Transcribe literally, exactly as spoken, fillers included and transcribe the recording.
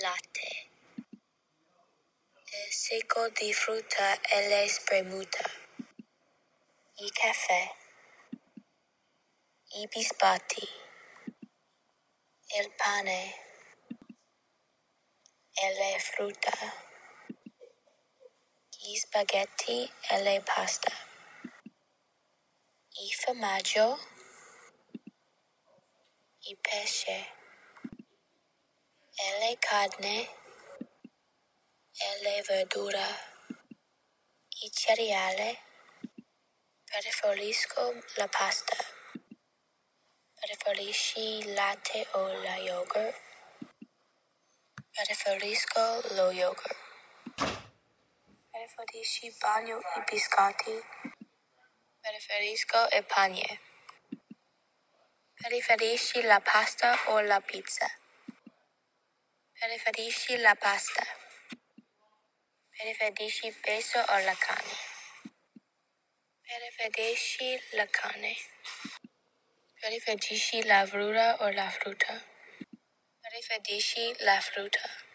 latte. Il secco di frutta e la spremuta. Il caffè. I biscotti. Il pane. E le frutta. Gli spaghetti e le pasta. Il formaggio. Il pesce. E le carne. E le verdure. I cereali. Preferisco la pasta. Preferisci latte o la yogurt? Preferisco lo yogurt. Preferisci bagno i biscotti? Preferisco il pane. Preferisci la pasta o la pizza? Preferisci la pasta. Preferisci pesto o la carne? Preferisci la carne. Preferisci la verdura o la frutta? Preferisci la frutta.